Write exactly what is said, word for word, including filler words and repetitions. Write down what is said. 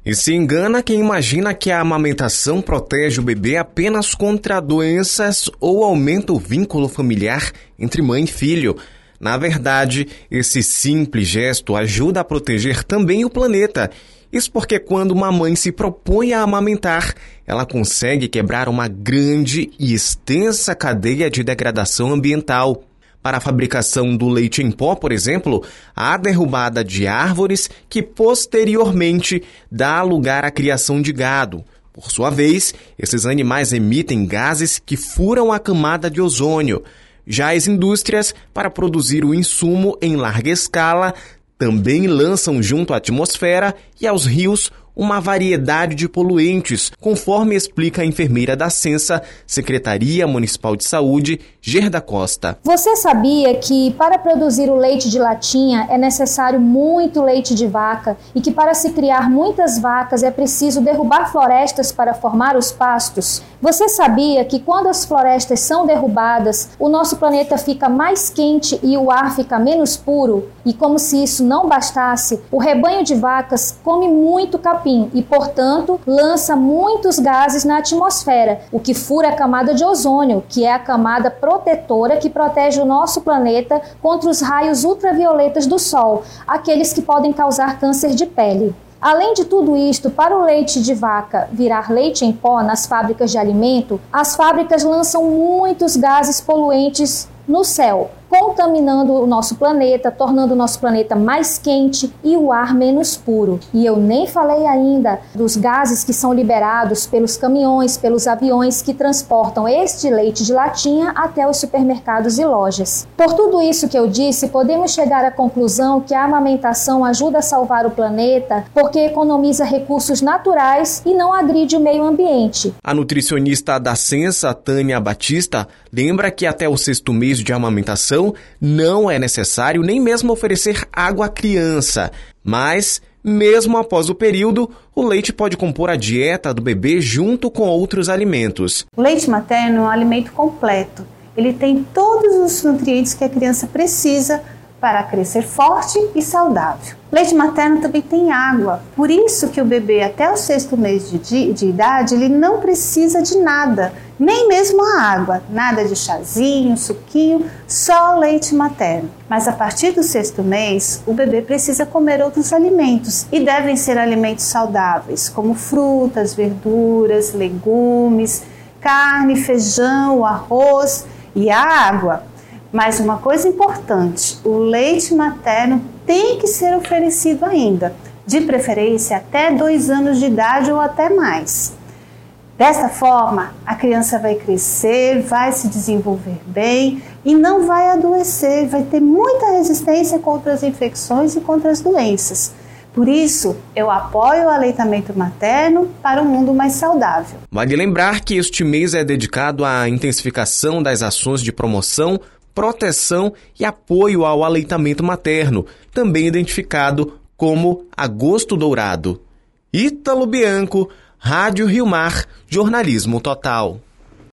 E se engana quem imagina que a amamentação protege o bebê apenas contra doenças ou aumenta o vínculo familiar entre mãe e filho. Na verdade, esse simples gesto ajuda a proteger também o planeta. Isso porque quando uma mãe se propõe a amamentar, ela consegue quebrar uma grande e extensa cadeia de degradação ambiental. Para a fabricação do leite em pó, por exemplo, há derrubada de árvores que posteriormente dá lugar à criação de gado. Por sua vez, esses animais emitem gases que furam a camada de ozônio. Já as indústrias, para produzir o insumo em larga escala, também lançam junto à atmosfera e aos rios uma variedade de poluentes, conforme explica a enfermeira da Sensa, Secretaria Municipal de Saúde, Gerda Costa. Você sabia que para produzir o leite de latinha é necessário muito leite de vaca e que para se criar muitas vacas é preciso derrubar florestas para formar os pastos? Você sabia que quando as florestas são derrubadas, o nosso planeta fica mais quente e o ar fica menos puro? E como se isso não bastasse, o rebanho de vacas come muito capim e, portanto, lança muitos gases na atmosfera, o que fura a camada de ozônio, que é a camada protetora que protege o nosso planeta contra os raios ultravioletas do Sol, aqueles que podem causar câncer de pele. Além de tudo isto, para o leite de vaca virar leite em pó nas fábricas de alimento, as fábricas lançam muitos gases poluentes no céu, contaminando o nosso planeta, tornando o nosso planeta mais quente e o ar menos puro. E eu nem falei ainda dos gases que são liberados pelos caminhões, pelos aviões que transportam este leite de latinha até os supermercados e lojas. Por tudo isso que eu disse, podemos chegar à conclusão que a amamentação ajuda a salvar o planeta porque economiza recursos naturais e não agride o meio ambiente. A nutricionista da Sensa, Tânia Batista, lembra que até o sexto mês de amamentação não é necessário nem mesmo oferecer água à criança, mas, mesmo após o período, o leite pode compor a dieta do bebê junto com outros alimentos. O leite materno é um alimento completo. Ele tem todos os nutrientes que a criança precisa para crescer forte e saudável. Leite materno também tem água, por isso que o bebê até o sexto mês de, de, de idade, ele não precisa de nada, nem mesmo a água, nada de chazinho, suquinho, só leite materno. Mas a partir do sexto mês, o bebê precisa comer outros alimentos e devem ser alimentos saudáveis, como frutas, verduras, legumes, carne, feijão, arroz e a água. Mas uma coisa importante, o leite materno tem que ser oferecido ainda, de preferência até dois anos de idade ou até mais. Desta forma, a criança vai crescer, vai se desenvolver bem e não vai adoecer, vai ter muita resistência contra as infecções e contra as doenças. Por isso, eu apoio o aleitamento materno para um mundo mais saudável. Vale lembrar que este mês é dedicado à intensificação das ações de promoção, proteção e apoio ao aleitamento materno, também identificado como Agosto Dourado. Ítalo Bianco, Rádio Rio Mar, Jornalismo Total.